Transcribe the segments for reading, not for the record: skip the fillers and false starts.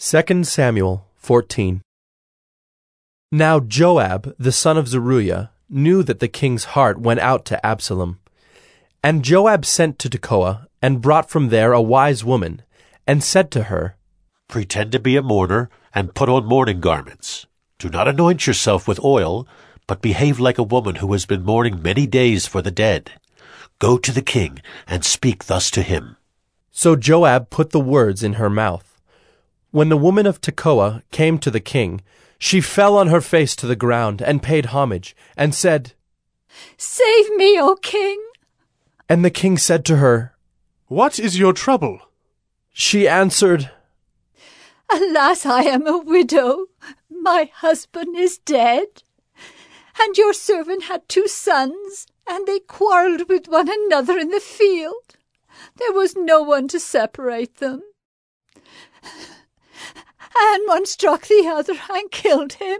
2 Samuel 14. Now Joab, the son of Zeruiah, knew that the king's heart went out to Absalom. And Joab sent to Tekoa, and brought from there a wise woman, and said to her, Pretend to be a mourner, and put on mourning garments. Do not anoint yourself with oil, but behave like a woman who has been mourning many days for the dead. Go to the king, and speak thus to him. So Joab put the words in her mouth. When the woman of Tekoa came to the king, she fell on her face to the ground and paid homage, and said, Save me, O king! And the king said to her, What is your trouble? She answered, Alas, I am a widow. My husband is dead. And your servant had 2 sons, and they quarreled with one another in the field. There was no one to separate them. And one struck the other and killed him.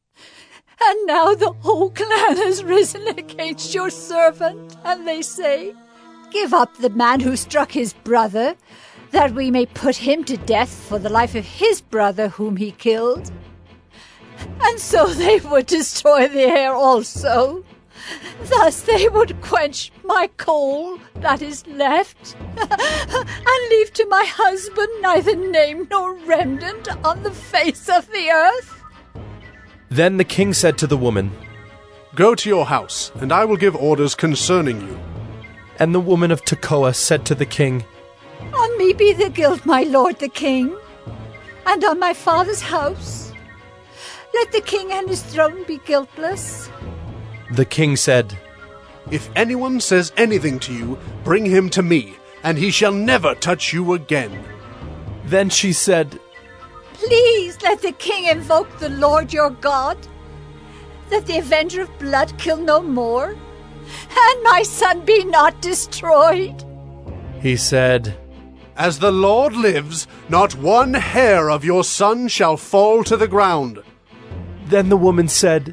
And now the whole clan has risen against your servant, and they say, Give up the man who struck his brother, that we may put him to death for the life of his brother whom he killed. And so they would destroy the heir also. Thus they would quench my coal that is left, and leave to my husband neither name nor remnant on the face of the earth. Then the king said to the woman, Go to your house, and I will give orders concerning you. And the woman of Tekoa said to the king, On me be the guilt, my lord the king, and on my father's house. Let the king and his throne be guiltless. The king said, If anyone says anything to you, bring him to me, and he shall never touch you again. Then she said, Please let the king invoke the Lord your God, that the avenger of blood kill no more, and my son be not destroyed. He said, As the Lord lives, not one hair of your son shall fall to the ground. Then the woman said,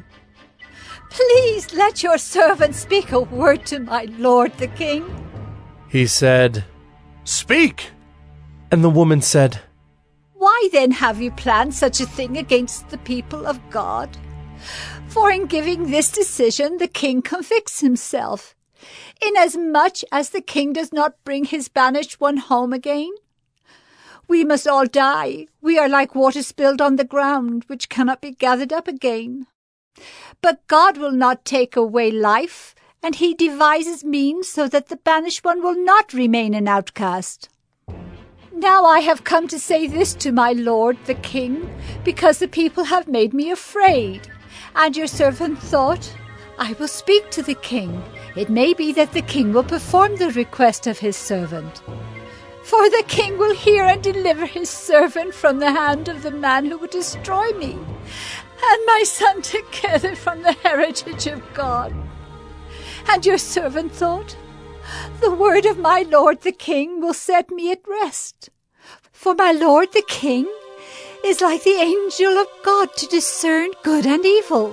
Please let your servant speak a word to my lord the king. He said, Speak! And the woman said, Why then have you planned such a thing against the people of God? For in giving this decision the king convicts himself, inasmuch as the king does not bring his banished one home again. We must all die. We are like water spilled on the ground, which cannot be gathered up again. But God will not take away life, and he devises means so that the banished one will not remain an outcast. Now I have come to say this to my lord the king, because the people have made me afraid. And your servant thought, I will speak to the king. It may be that the king will perform the request of his servant. For the king will hear and deliver his servant from the hand of the man who would destroy me, and my son together from the heritage of God. And your servant thought, The word of my lord the king will set me at rest. For my lord the king is like the angel of God to discern good and evil.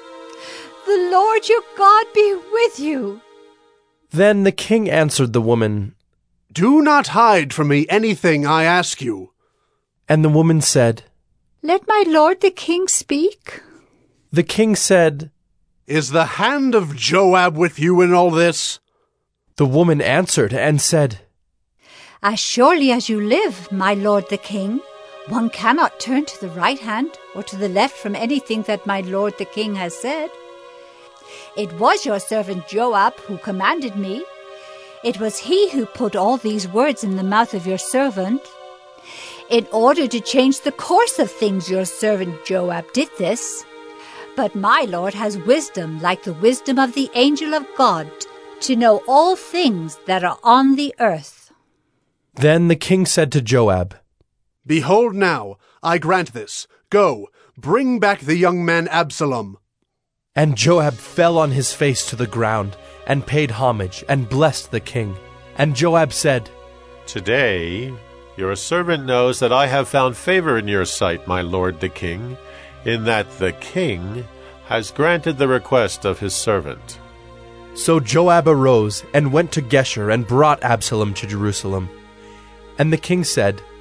The Lord your God be with you. Then the king answered the woman, Do not hide from me anything I ask you. And the woman said, Let my lord the king speak. The king said, Is the hand of Joab with you in all this? The woman answered and said, As surely as you live, my lord the king, one cannot turn to the right hand or to the left from anything that my lord the king has said. It was your servant Joab who commanded me. It was he who put all these words in the mouth of your servant. In order to change the course of things, your servant Joab did this. But my lord has wisdom like the wisdom of the angel of God, to know all things that are on the earth. Then the king said to Joab, Behold now, I grant this. Go, bring back the young man Absalom. And Joab fell on his face to the ground, and paid homage, and blessed the king. And Joab said, Today your servant knows that I have found favor in your sight, my lord the king, in that the king has granted the request of his servant. So Joab arose and went to Geshur and brought Absalom to Jerusalem. And the king said,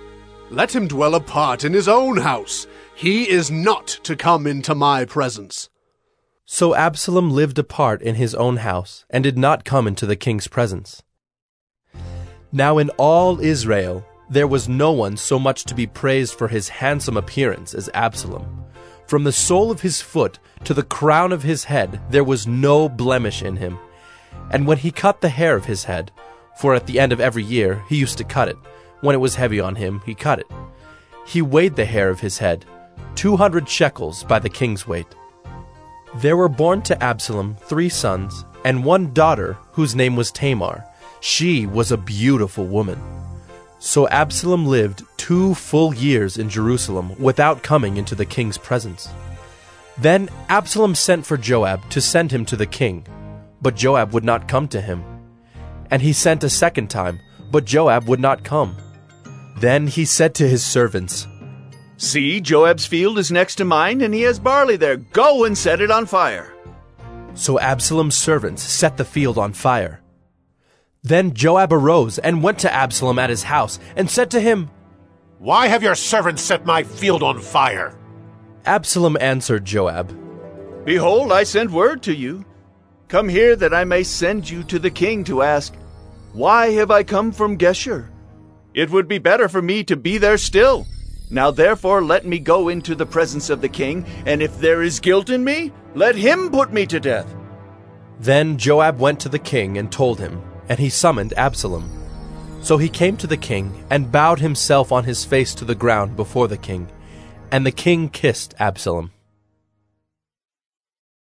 Let him dwell apart in his own house. He is not to come into my presence." So Absalom lived apart in his own house, and did not come into the king's presence. Now in all Israel there was no one so much to be praised for his handsome appearance as Absalom. From the sole of his foot to the crown of his head there was no blemish in him. And when he cut the hair of his head, for at the end of every year he used to cut it, when it was heavy on him he cut it, he weighed the hair of his head, 200 shekels by the king's weight. There were born to Absalom 3 sons, and 1 daughter, whose name was Tamar. She was a beautiful woman. So Absalom lived 2 full years in Jerusalem without coming into the king's presence. Then Absalom sent for Joab to send him to the king, but Joab would not come to him. And he sent a second time, but Joab would not come. Then he said to his servants, "See, Joab's field is next to mine, and he has barley there. Go and set it on fire." So Absalom's servants set the field on fire. Then Joab arose and went to Absalom at his house, and said to him, "Why have your servants set my field on fire?" Absalom answered Joab, "Behold, I send word to you. Come here that I may send you to the king to ask, Why have I come from Geshur? It would be better for me to be there still. Now therefore let me go into the presence of the king, and if there is guilt in me, let him put me to death." Then Joab went to the king and told him, and he summoned Absalom. So he came to the king, and bowed himself on his face to the ground before the king, and the king kissed Absalom.